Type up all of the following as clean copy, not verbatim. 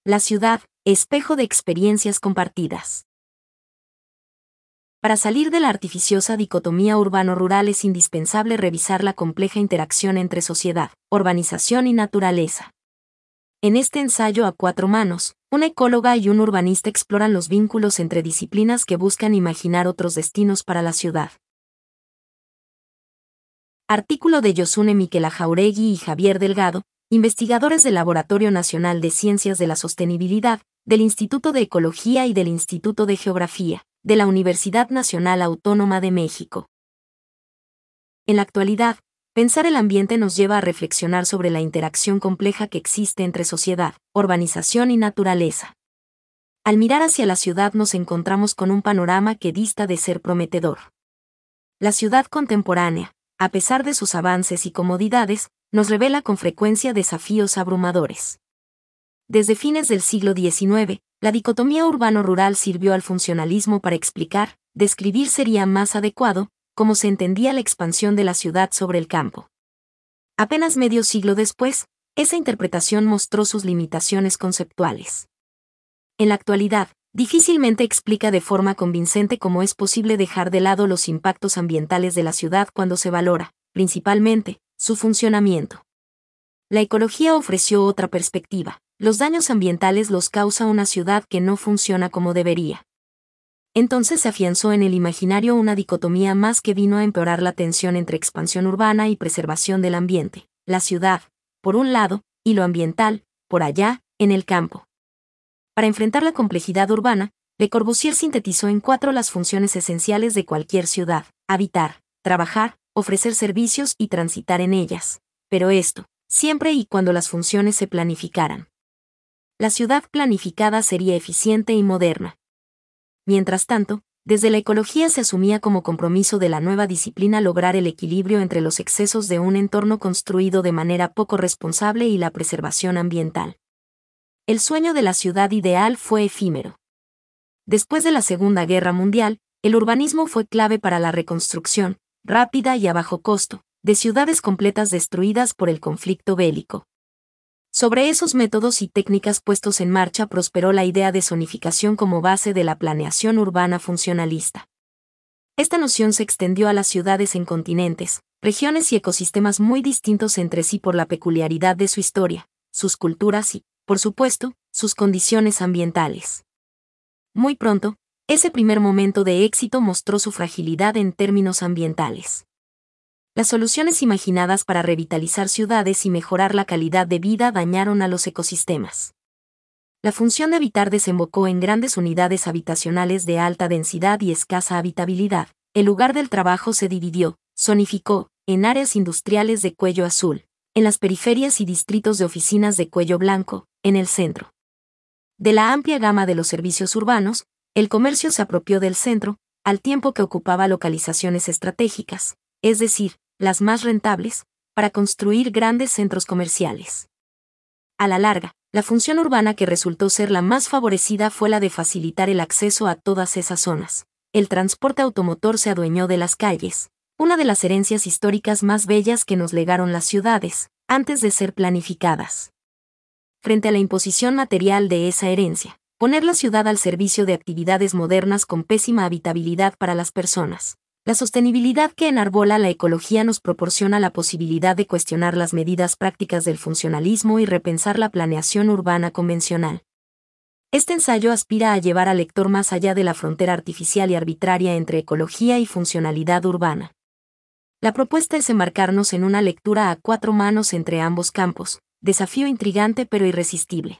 La ciudad, espejo de experiencias compartidas. Para salir de la artificiosa dicotomía urbano-rural es indispensable revisar la compleja interacción entre sociedad, urbanización y naturaleza. En este ensayo a cuatro manos, una ecóloga y un urbanista exploran los vínculos entre disciplinas que buscan imaginar otros destinos para la ciudad. Artículo de Yosune Miquela Jauregui y Javier Delgado, investigadores del Laboratorio Nacional de Ciencias de la Sostenibilidad, del Instituto de Ecología y del Instituto de Geografía, de la Universidad Nacional Autónoma de México. En la actualidad, pensar el ambiente nos lleva a reflexionar sobre la interacción compleja que existe entre sociedad, urbanización y naturaleza. Al mirar hacia la ciudad nos encontramos con un panorama que dista de ser prometedor. La ciudad contemporánea, a pesar de sus avances y comodidades, nos revela con frecuencia desafíos abrumadores. Desde fines del siglo XIX, la dicotomía urbano-rural sirvió al funcionalismo para explicar, describir sería más adecuado, cómo se entendía la expansión de la ciudad sobre el campo. Apenas medio siglo después, esa interpretación mostró sus limitaciones conceptuales. En la actualidad, difícilmente explica de forma convincente cómo es posible dejar de lado los impactos ambientales de la ciudad cuando se valora, principalmente, su funcionamiento. La ecología ofreció otra perspectiva. Los daños ambientales los causa una ciudad que no funciona como debería. Entonces se afianzó en el imaginario una dicotomía más que vino a empeorar la tensión entre expansión urbana y preservación del ambiente, la ciudad, por un lado, y lo ambiental, por allá, en el campo. Para enfrentar la complejidad urbana, Le Corbusier sintetizó en 4 las funciones esenciales de cualquier ciudad: habitar, trabajar, ofrecer servicios y transitar en ellas. Pero esto, siempre y cuando las funciones se planificaran. La ciudad planificada sería eficiente y moderna. Mientras tanto, desde la ecología se asumía como compromiso de la nueva disciplina lograr el equilibrio entre los excesos de un entorno construido de manera poco responsable y la preservación ambiental. El sueño de la ciudad ideal fue efímero. Después de la Segunda Guerra Mundial, el urbanismo fue clave para la reconstrucción, rápida y a bajo costo, de ciudades completas destruidas por el conflicto bélico. Sobre esos métodos y técnicas puestos en marcha prosperó la idea de zonificación como base de la planeación urbana funcionalista. Esta noción se extendió a las ciudades en continentes, regiones y ecosistemas muy distintos entre sí por la peculiaridad de su historia, sus culturas y, por supuesto, sus condiciones ambientales. Muy pronto, ese primer momento de éxito mostró su fragilidad en términos ambientales. Las soluciones imaginadas para revitalizar ciudades y mejorar la calidad de vida dañaron a los ecosistemas. La función de habitar desembocó en grandes unidades habitacionales de alta densidad y escasa habitabilidad. El lugar del trabajo se dividió, zonificó, en áreas industriales de cuello azul, en las periferias y distritos de oficinas de cuello blanco, en el centro. De la amplia gama de los servicios urbanos, el comercio se apropió del centro, al tiempo que ocupaba localizaciones estratégicas, es decir, las más rentables, para construir grandes centros comerciales. A la larga, la función urbana que resultó ser la más favorecida fue la de facilitar el acceso a todas esas zonas. El transporte automotor se adueñó de las calles, una de las herencias históricas más bellas que nos legaron las ciudades, antes de ser planificadas. Frente a la imposición material de esa herencia, poner la ciudad al servicio de actividades modernas con pésima habitabilidad para las personas. La sostenibilidad que enarbola la ecología nos proporciona la posibilidad de cuestionar las medidas prácticas del funcionalismo y repensar la planeación urbana convencional. Este ensayo aspira a llevar al lector más allá de la frontera artificial y arbitraria entre ecología y funcionalidad urbana. La propuesta es enmarcarnos en una lectura a 4 manos entre ambos campos, desafío intrigante pero irresistible.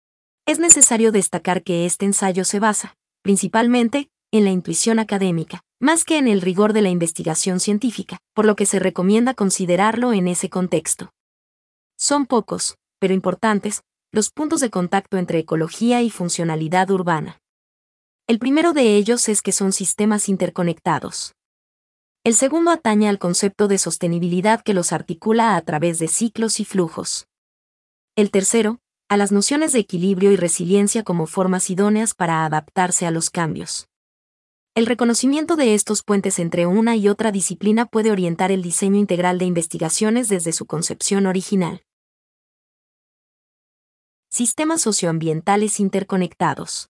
Es necesario destacar que este ensayo se basa, principalmente, en la intuición académica, más que en el rigor de la investigación científica, por lo que se recomienda considerarlo en ese contexto. Son pocos, pero importantes, los puntos de contacto entre ecología y funcionalidad urbana. El primero de ellos es que son sistemas interconectados. El segundo atañe al concepto de sostenibilidad que los articula a través de ciclos y flujos. El tercero, a las nociones de equilibrio y resiliencia como formas idóneas para adaptarse a los cambios. El reconocimiento de estos puentes entre una y otra disciplina puede orientar el diseño integral de investigaciones desde su concepción original. Sistemas socioambientales interconectados.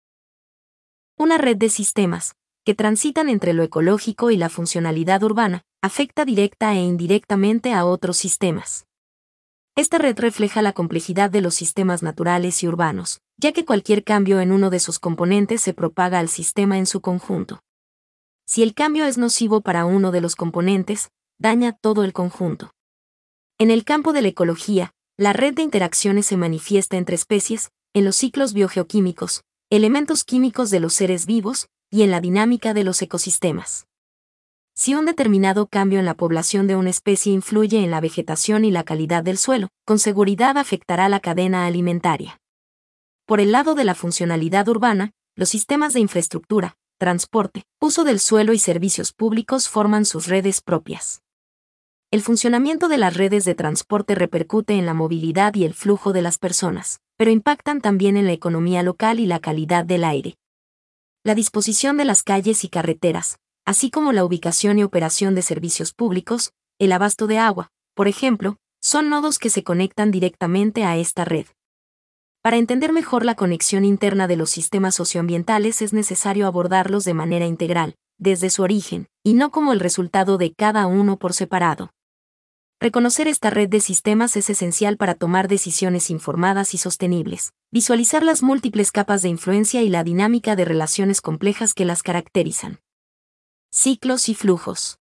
Una red de sistemas, que transitan entre lo ecológico y la funcionalidad urbana, afecta directa e indirectamente a otros sistemas. Esta red refleja la complejidad de los sistemas naturales y urbanos, ya que cualquier cambio en uno de sus componentes se propaga al sistema en su conjunto. Si el cambio es nocivo para uno de los componentes, daña todo el conjunto. En el campo de la ecología, la red de interacciones se manifiesta entre especies, en los ciclos biogeoquímicos, elementos químicos de los seres vivos, y en la dinámica de los ecosistemas. Si un determinado cambio en la población de una especie influye en la vegetación y la calidad del suelo, con seguridad afectará la cadena alimentaria. Por el lado de la funcionalidad urbana, los sistemas de infraestructura, transporte, uso del suelo y servicios públicos forman sus redes propias. El funcionamiento de las redes de transporte repercute en la movilidad y el flujo de las personas, pero impactan también en la economía local y la calidad del aire. La disposición de las calles y carreteras, así como la ubicación y operación de servicios públicos, el abasto de agua, por ejemplo, son nodos que se conectan directamente a esta red. Para entender mejor la conexión interna de los sistemas socioambientales es necesario abordarlos de manera integral, desde su origen, y no como el resultado de cada uno por separado. Reconocer esta red de sistemas es esencial para tomar decisiones informadas y sostenibles, visualizar las múltiples capas de influencia y la dinámica de relaciones complejas que las caracterizan. Ciclos y flujos.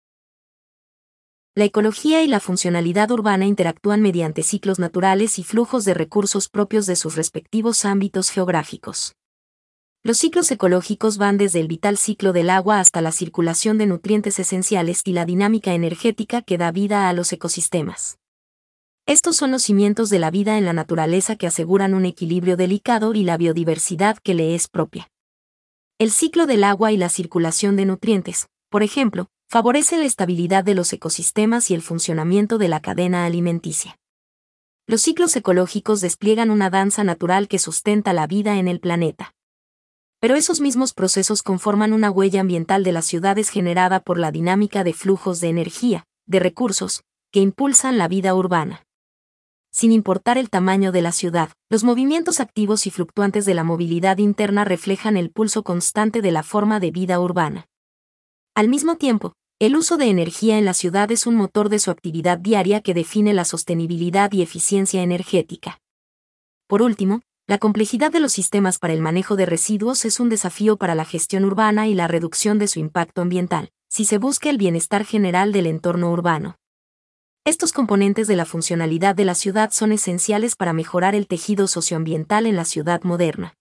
La ecología y la funcionalidad urbana interactúan mediante ciclos naturales y flujos de recursos propios de sus respectivos ámbitos geográficos. Los ciclos ecológicos van desde el vital ciclo del agua hasta la circulación de nutrientes esenciales y la dinámica energética que da vida a los ecosistemas. Estos son los cimientos de la vida en la naturaleza que aseguran un equilibrio delicado y la biodiversidad que le es propia. El ciclo del agua y la circulación de nutrientes, por ejemplo, favorece la estabilidad de los ecosistemas y el funcionamiento de la cadena alimenticia. Los ciclos ecológicos despliegan una danza natural que sustenta la vida en el planeta. Pero esos mismos procesos conforman una huella ambiental de las ciudades generada por la dinámica de flujos de energía, de recursos, que impulsan la vida urbana. Sin importar el tamaño de la ciudad, los movimientos activos y fluctuantes de la movilidad interna reflejan el pulso constante de la forma de vida urbana. Al mismo tiempo, el uso de energía en la ciudad es un motor de su actividad diaria que define la sostenibilidad y eficiencia energética. Por último, la complejidad de los sistemas para el manejo de residuos es un desafío para la gestión urbana y la reducción de su impacto ambiental, si se busca el bienestar general del entorno urbano. Estos componentes de la funcionalidad de la ciudad son esenciales para mejorar el tejido socioambiental en la ciudad moderna.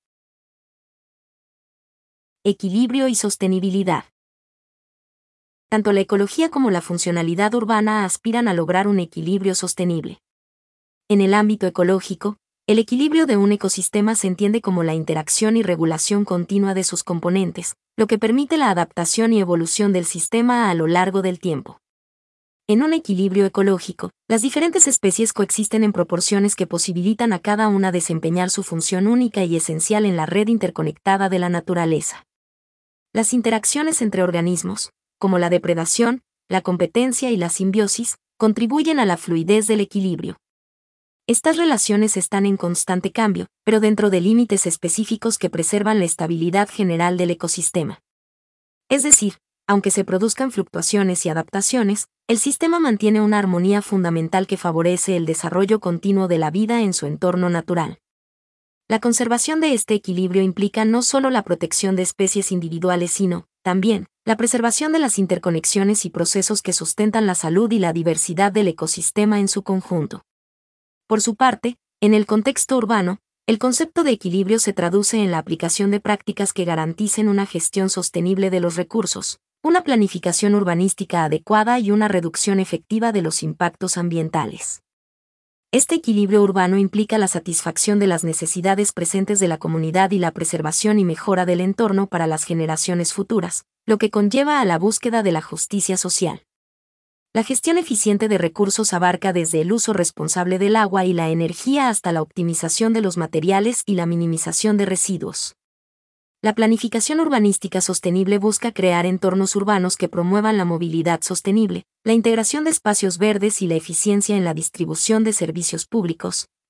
Equilibrio y sostenibilidad. Tanto la ecología como la funcionalidad urbana aspiran a lograr un equilibrio sostenible. En el ámbito ecológico, el equilibrio de un ecosistema se entiende como la interacción y regulación continua de sus componentes, lo que permite la adaptación y evolución del sistema a lo largo del tiempo. En un equilibrio ecológico, las diferentes especies coexisten en proporciones que posibilitan a cada una desempeñar su función única y esencial en la red interconectada de la naturaleza. Las interacciones entre organismos, como la depredación, la competencia y la simbiosis, contribuyen a la fluidez del equilibrio. Estas relaciones están en constante cambio, pero dentro de límites específicos que preservan la estabilidad general del ecosistema. Es decir, aunque se produzcan fluctuaciones y adaptaciones, el sistema mantiene una armonía fundamental que favorece el desarrollo continuo de la vida en su entorno natural. La conservación de este equilibrio implica no solo la protección de especies individuales, sino, también, la preservación de las interconexiones y procesos que sustentan la salud y la diversidad del ecosistema en su conjunto. Por su parte, en el contexto urbano, el concepto de equilibrio se traduce en la aplicación de prácticas que garanticen una gestión sostenible de los recursos, una planificación urbanística adecuada y una reducción efectiva de los impactos ambientales. Este equilibrio urbano implica la satisfacción de las necesidades presentes de la comunidad y la preservación y mejora del entorno para las generaciones futuras, lo que conlleva a la búsqueda de la justicia social. La gestión eficiente de recursos abarca desde el uso responsable del agua y la energía hasta la optimización de los materiales y la minimización de residuos. La planificación urbanística sostenible busca crear entornos urbanos que promuevan la movilidad sostenible, la integración de espacios verdes y la eficiencia en la distribución de servicios públicos,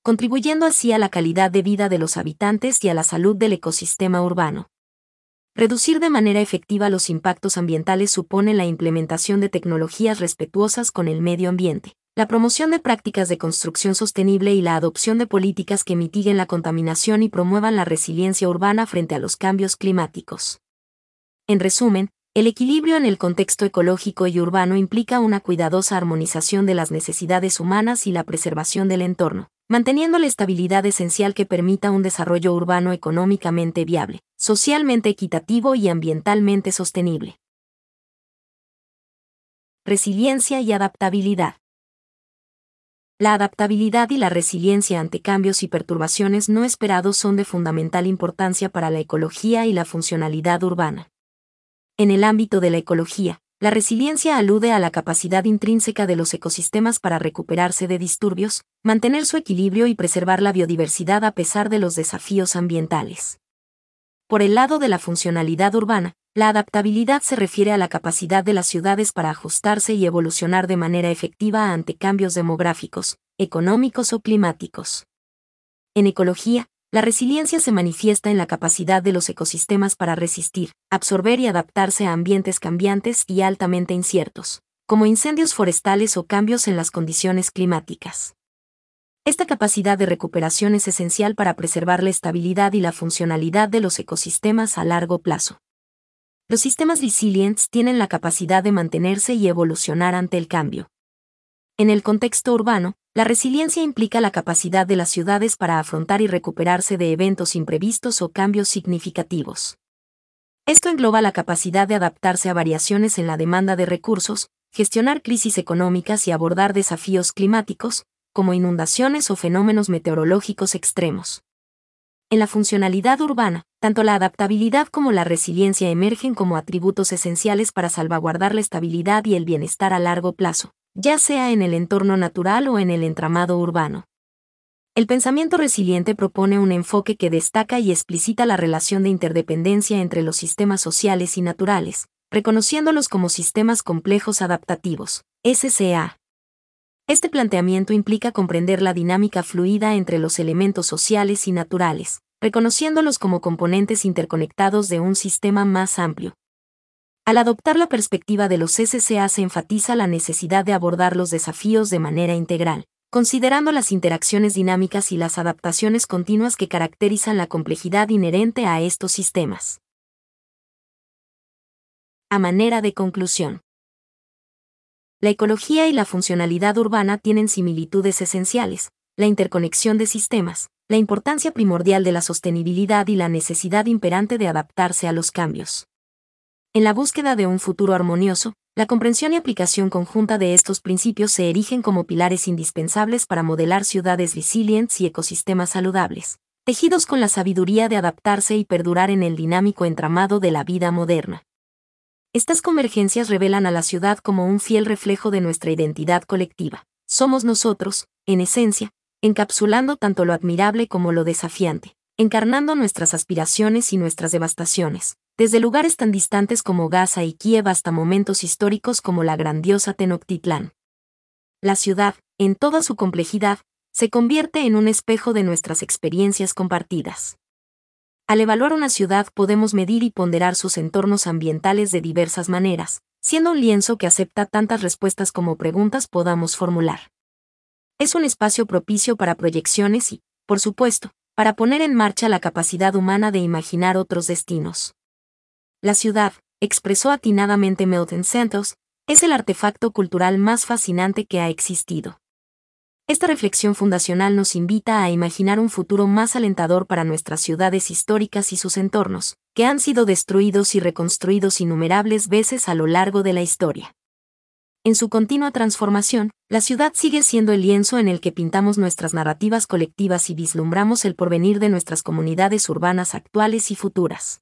contribuyendo así a la calidad de vida de los habitantes y a la salud del ecosistema urbano. Reducir de manera efectiva los impactos ambientales supone la implementación de tecnologías respetuosas con el medio ambiente, la promoción de prácticas de construcción sostenible y la adopción de políticas que mitiguen la contaminación y promuevan la resiliencia urbana frente a los cambios climáticos. En resumen, el equilibrio en el contexto ecológico y urbano implica una cuidadosa armonización de las necesidades humanas y la preservación del entorno, manteniendo la estabilidad esencial que permita un desarrollo urbano económicamente viable, socialmente equitativo y ambientalmente sostenible. Resiliencia y adaptabilidad. La adaptabilidad y la resiliencia ante cambios y perturbaciones no esperados son de fundamental importancia para la ecología y la funcionalidad urbana. En el ámbito de la ecología, la resiliencia alude a la capacidad intrínseca de los ecosistemas para recuperarse de disturbios, mantener su equilibrio y preservar la biodiversidad a pesar de los desafíos ambientales. Por el lado de la funcionalidad urbana, la adaptabilidad se refiere a la capacidad de las ciudades para ajustarse y evolucionar de manera efectiva ante cambios demográficos, económicos o climáticos. En ecología, la resiliencia se manifiesta en la capacidad de los ecosistemas para resistir, absorber y adaptarse a ambientes cambiantes y altamente inciertos, como incendios forestales o cambios en las condiciones climáticas. Esta capacidad de recuperación es esencial para preservar la estabilidad y la funcionalidad de los ecosistemas a largo plazo. Los sistemas resilientes tienen la capacidad de mantenerse y evolucionar ante el cambio. En el contexto urbano, la resiliencia implica la capacidad de las ciudades para afrontar y recuperarse de eventos imprevistos o cambios significativos. Esto engloba la capacidad de adaptarse a variaciones en la demanda de recursos, gestionar crisis económicas y abordar desafíos climáticos, como inundaciones o fenómenos meteorológicos extremos. En la funcionalidad urbana, tanto la adaptabilidad como la resiliencia emergen como atributos esenciales para salvaguardar la estabilidad y el bienestar a largo plazo, ya sea en el entorno natural o en el entramado urbano. El pensamiento resiliente propone un enfoque que destaca y explicita la relación de interdependencia entre los sistemas sociales y naturales, reconociéndolos como sistemas complejos adaptativos, SCA. Este planteamiento implica comprender la dinámica fluida entre los elementos sociales y naturales, reconociéndolos como componentes interconectados de un sistema más amplio. Al adoptar la perspectiva de los SCA se enfatiza la necesidad de abordar los desafíos de manera integral, considerando las interacciones dinámicas y las adaptaciones continuas que caracterizan la complejidad inherente a estos sistemas. A manera de conclusión. La ecología y la funcionalidad urbana tienen similitudes esenciales, la interconexión de sistemas, la importancia primordial de la sostenibilidad y la necesidad imperante de adaptarse a los cambios. En la búsqueda de un futuro armonioso, la comprensión y aplicación conjunta de estos principios se erigen como pilares indispensables para modelar ciudades resilientes y ecosistemas saludables, tejidos con la sabiduría de adaptarse y perdurar en el dinámico entramado de la vida moderna. Estas convergencias revelan a la ciudad como un fiel reflejo de nuestra identidad colectiva. Somos nosotros, en esencia, encapsulando tanto lo admirable como lo desafiante, encarnando nuestras aspiraciones y nuestras devastaciones, desde lugares tan distantes como Gaza y Kiev hasta momentos históricos como la grandiosa Tenochtitlán. La ciudad, en toda su complejidad, se convierte en un espejo de nuestras experiencias compartidas. Al evaluar una ciudad podemos medir y ponderar sus entornos ambientales de diversas maneras, siendo un lienzo que acepta tantas respuestas como preguntas podamos formular. Es un espacio propicio para proyecciones y, por supuesto, para poner en marcha la capacidad humana de imaginar otros destinos. La ciudad, expresó atinadamente Milton Santos, es el artefacto cultural más fascinante que ha existido. Esta reflexión fundacional nos invita a imaginar un futuro más alentador para nuestras ciudades históricas y sus entornos, que han sido destruidos y reconstruidos innumerables veces a lo largo de la historia. En su continua transformación, la ciudad sigue siendo el lienzo en el que pintamos nuestras narrativas colectivas y vislumbramos el porvenir de nuestras comunidades urbanas actuales y futuras.